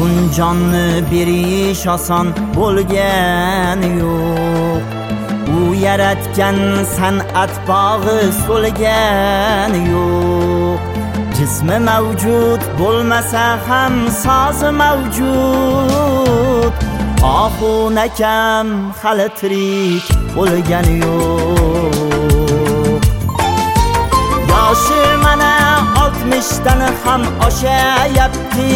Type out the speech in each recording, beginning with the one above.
jonni berish oson bo'lgan yo'q. U yaratgan san'at bog'i so'lgan yo'q. Jismi mavjud bo'lmasa ham sozi mavjud. Oxunakam hali tirik bo'lgani yo'q. Yoshi mana 60dan ham oshayapti.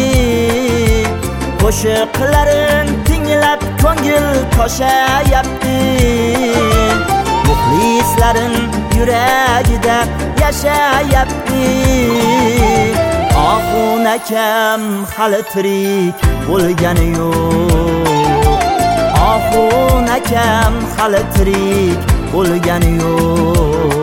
Qo'shiqlarin tinglab ko'ngil toshayapti. Muxlislarin yuragida yashayapti. Oxunakam hali tirik bo'lgani yo'q. Oxunakam hali tirik bo'lgani yo'q.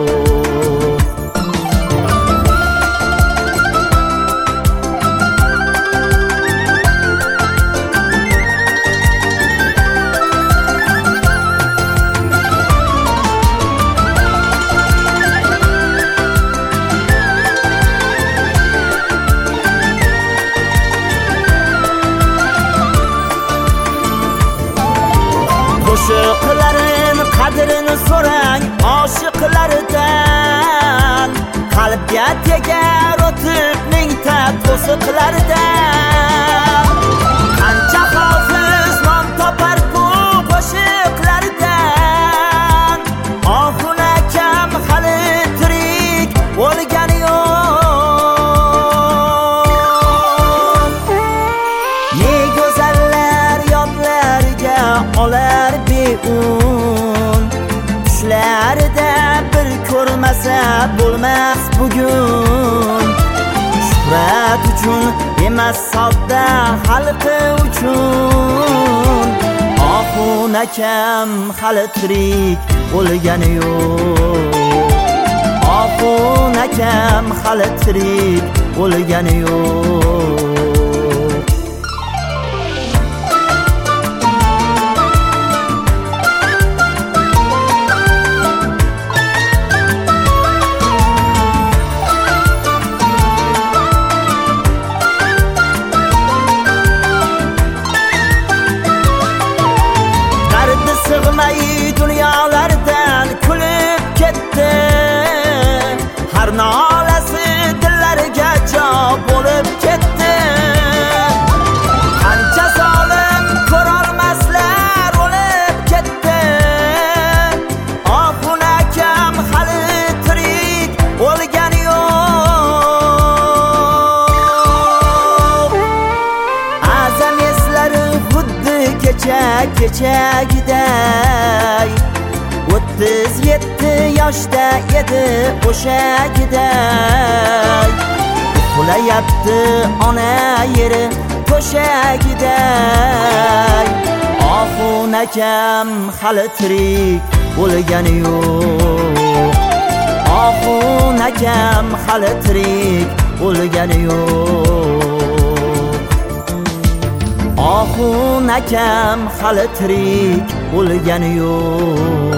Qo'shiqlarin qadrini so'rang oshiqlaridan. Qalbga tegar o'tib mingta to'siqlaridan. Qancha hofiz nom topar bu qo'shiqlaridan. Oxunakam hali tirik bo'lgani yo'q. Ne go'zallar yodlarga olar beun. Tushlarida bir ko'rmasa bo'lmas bugun. Shuhrat uchun emas, sodda xalqi uchun. Oxunakam hali tirik bo'lgani yo'q. Oxunakam hali tirik bo'lgani yo'q. Sig'may dunyolardan kulib ketdi. Har nolasi dillarga jo bo'lib ketdi. Qancha zolim ko'rolmaslar o'lib ketdi. Oxunakam hali tirik bo'lgani yo'q. Azam eslari xuddi kechagiday. 37 yoshda edi o'shagiday. Uxlayapti ona yeri to'shagiday. Oxunakam hali tirik bo'lgani yo'q. Oxunakam hali tirik bo'lgani yo'q. Oxunakam hali tirik bo'lgani yo'q.